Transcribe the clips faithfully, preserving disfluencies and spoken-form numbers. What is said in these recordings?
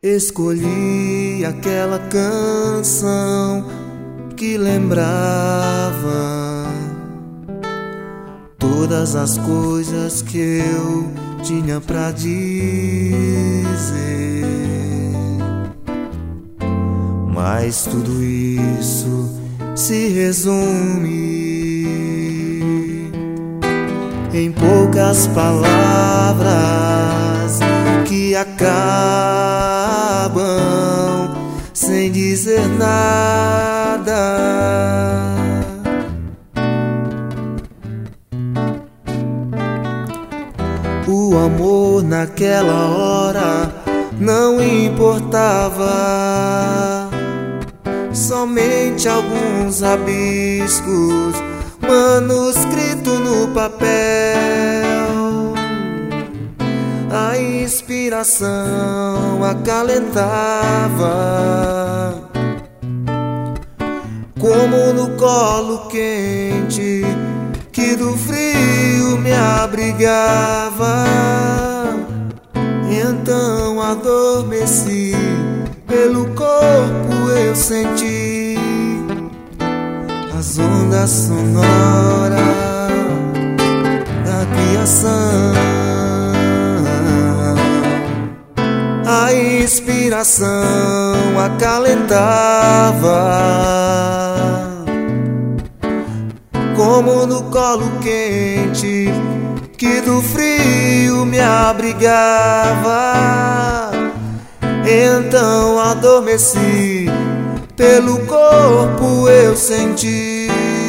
Escolhi aquela canção que lembrava todas as coisas que eu tinha pra dizer, mas tudo isso se resume em poucas palavras que acabam sem dizer nada. O amor naquela hora não importava, somente alguns rabiscos manuscrito no papel. A inspiração acalentava, como no colo quente que do frio me abrigava. Então adormeci, pelo corpo eu senti as ondas sonoras da criação. A inspiração acalentava, como no colo quente que do frio me abrigava. Então adormeci, pelo corpo eu senti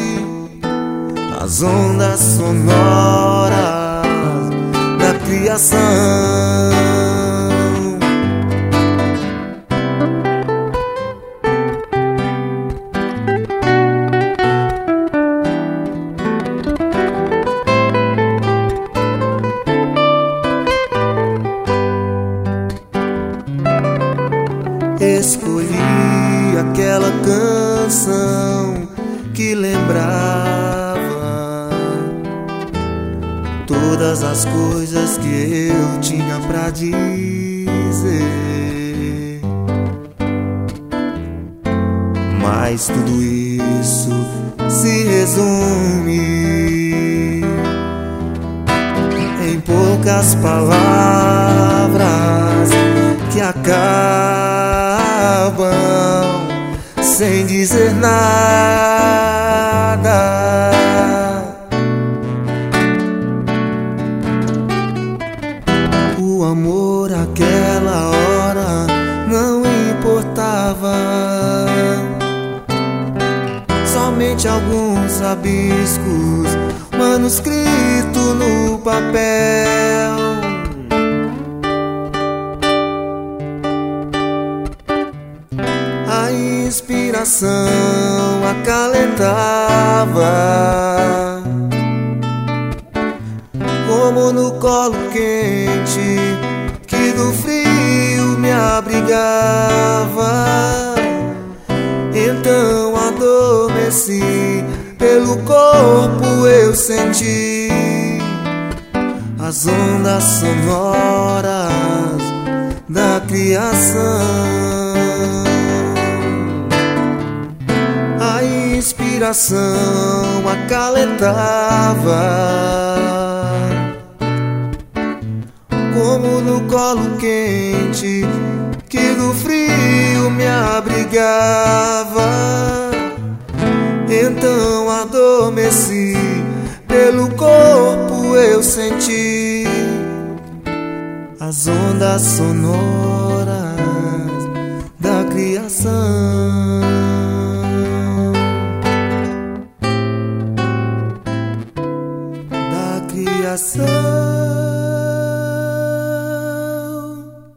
as ondas sonoras da criação. Escolhi aquela canção que lembrava todas as coisas que eu tinha pra dizer, mas tudo isso se resume em poucas palavras que acabam sem dizer nada. O amor aquela hora não importava, somente alguns rabiscos manuscrito no papel. A inspiração acalentava, como no colo quente que do frio me abrigava. Então adormeci, pelo corpo eu senti as ondas sonoras da criação. A inspiração acalentava, como no colo quente que do frio me abrigava. Então adormeci, pelo corpo eu senti as ondas sonoras da criação. Da criação.